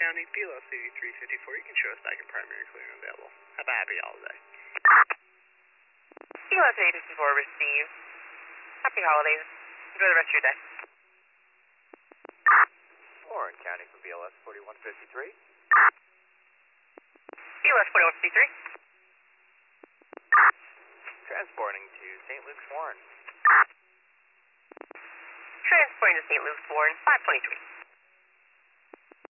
County, BLS 8354. You can show us back in primary clearing available. Have a happy holiday. BLS 8354 received. Happy holidays. Enjoy the rest of your day. Warren County for BLS 4153. BLS 4153. Transporting to St. Luke's Warren. Transporting to St. Luke's Warren, 523.